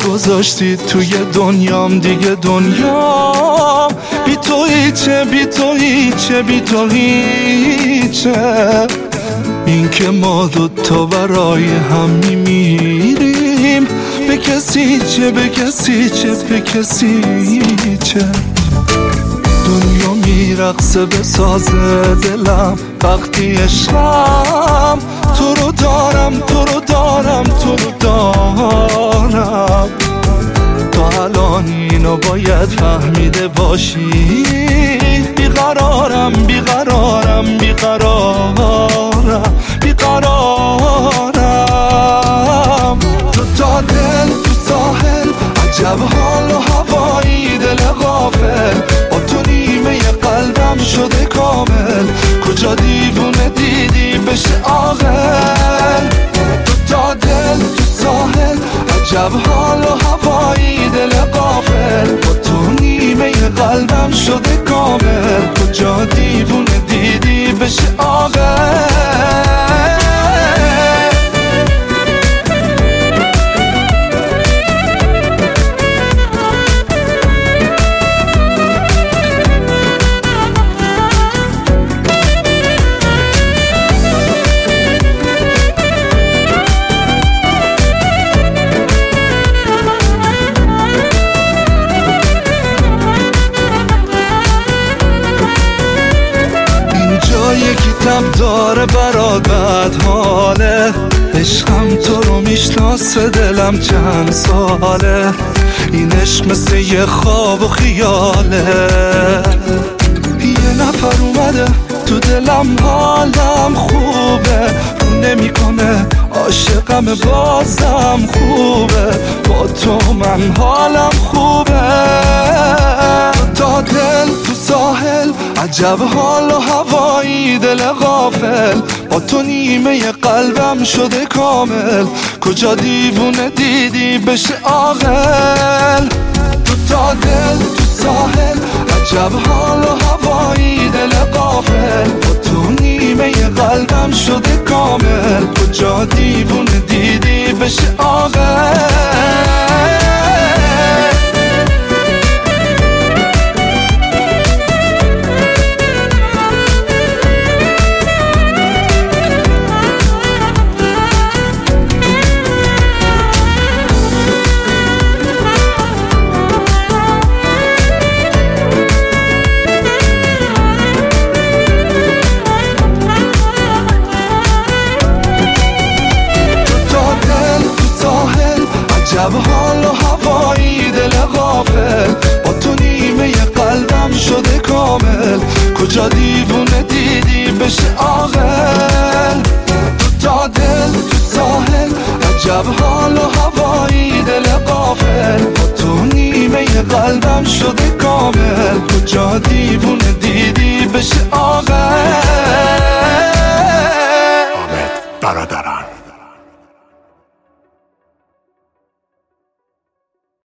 گذاشتی توی دنیام، دیگه دنیام بی تو هیچه، بی تو هیچه، بی تو هیچه. این که ما دوتا برای هم میمیریم، به کسی چه، به کسی چه، به کسی چه. دنیا میرقصه به ساز دلم وقتی عشقم تو رو دارم، تو رو دارم، تو رو دارم. تا الان اینو باید فهمیده باشی، بیقرارم، بیقرارم، بیقرارم، بیقرارم. تو تا دل تو ساحل، عجب حال و هوایی، دل غافل با تو نیمه قلبم شده کامل. کجا دیوونه دیدی بشه عاقل؟ تو تا دل تو ساحل، عجب حال و هوایی، دل غافل با تو نیمه قلبم شده کامل. کجا دیوونه دیدی بشه عاقل؟ یکی تب داره برات بد حاله، عشقم تو رو میشناسه دلم چند ساله. این عشق مثل یه خواب و خیاله، یه نفر اومده تو دلم حالم خوبه، رو نمیکنه عاشقم بازم خوبه. با تو من حالم خوبه. تا دل تو ساحل، عجب حال و هوایی، دل غافل با تو نیمه قلبم شده کامل. کجا دیوونه دیدی بشه عاقل؟ تو تا دل تو ساحل، عجب حال و هوایی، دل غافل با تو نیمه قلبم شده کامل. کجا دیوونه دیدی بشه عاقل؟ عجب حال و هوایی، دل غافل با تو نیمه قلبم شده کامل. کجا دیوونه دیدی بشه عاقل؟ تا دل تو ساحل، عجب حال و هوایی، دل غافل با تو نیمه قلبم شده کامل. کجا دیوونه دیدی بشه عاقل؟